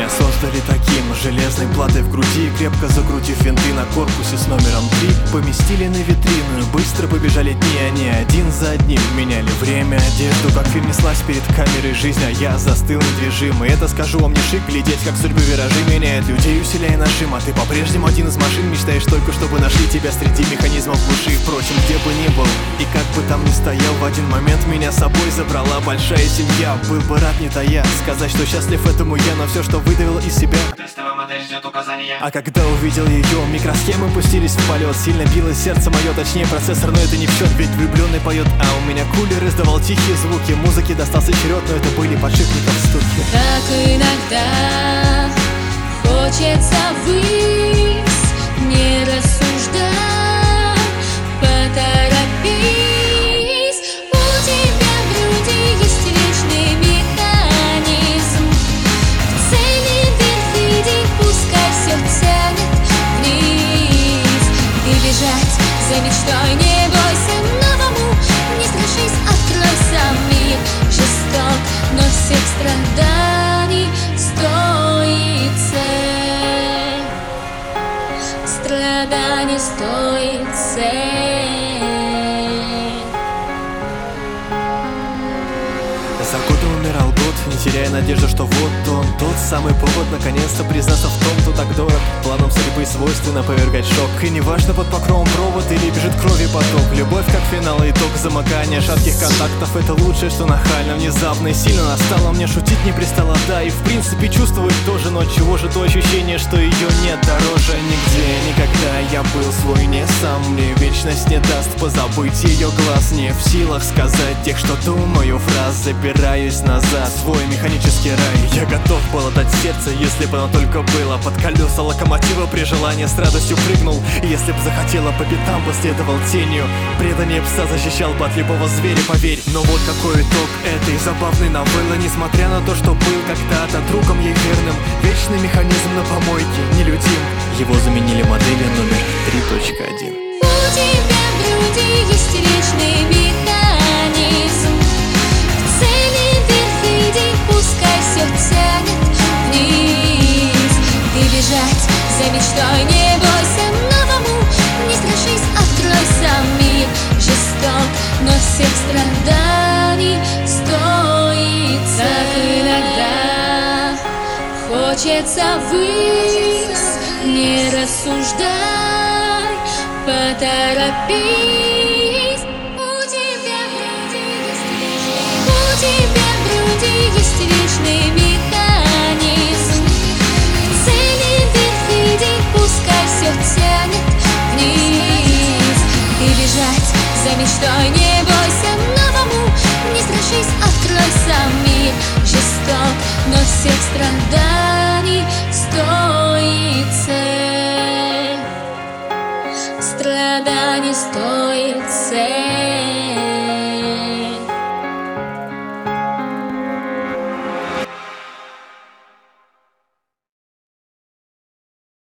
создали таким, железной платой в груди, крепко закрутив винты на корпусе с номером 3. Поместили на витрину и быстро побежали дни. Они один за одним меняли время, одежду. Как фильм неслась перед камерой жизнь, а я застыл недвижимый. Это, скажу вам, не шик, глядеть, как судьбы виражи меняют людей, усиляя нажим. А ты по-прежнему один из машин, мечтаешь только, чтобы нашли тебя среди механизмов глуши. Впрочем, где бы ни был и как бы там ни стоял, в один момент меня с собой забрала большая семья. Был бы рад, не тая, сказать, что счастлив этому я, но все, что выдавил из себя, тестовая модель ждет указания. А когда увидел ее, микросхемы пустились в полет. Сильно билось сердце мое, точнее процессор, но это не в счет, ведь влюбленный поет. А у меня кулер издавал тихие звуки, музыке достался черед, но это были подшипников стуки. Так иногда хочется ввысь, не рассуждай, поторопись. У тебя в груди есть вечный механизм. В цели вверх иди, пускай все тянет вниз. Ты бежать за мечтой, не бойся новому, не страшись, открой сам мир. Жесток, но всех страданий стоит цель. Страданий стоит цель. За годы умирал год, не теряя надежду, что вот он, тот самый повод наконец-то признаться в том, кто так дорог. Планам судьбы свойственно повергать шок. И неважно, под покровом провод или бежит крови поток. Любовь как финал и итог замыкания шатких контактов. Это лучшее, что нахально, внезапно и сильно настало. Мне шутить не пристало, да, и в принципе чувствовать тоже. Но чего же то ощущение, что ее нет дороже нигде, никогда. Я был свой не сам, мне вечность не даст позабыть ее глаз. Не в силах сказать тех, что думаю, фраз. Забираюсь назад, свой механический рай. Я готов был отдать сердце, если бы оно только было. Под колеса локомотива при желании с радостью прыгнул. Если б захотела, по пятам бы следовал тенью. Предание пса защищал бы от любого зверя, поверь. Но вот какой итог этой забавной новеллы. Несмотря на то, что был когда-то другом ей верным, вечный механизм на помойке, нелюдим. Его заменили моделью номер 3.1. У тебя в груди есть вечный механизм. В цели вверх иди, пускай все тянет вниз. Ты бежать за мечтой, не бойся новому, не страшись, открой сам мир. Жесток, но всех страданий стоит цель. Так иногда хочется ввысь, не рассуждай, поторопись. У тебя в груди есть вечный механизм. В цели вверх иди, пускай все тянет вниз. Ты бежать за мечтой, не бойся новому, не страшись, открой сам мир. Жесток, но всех страданий стоит цель. Страданий стоит цель.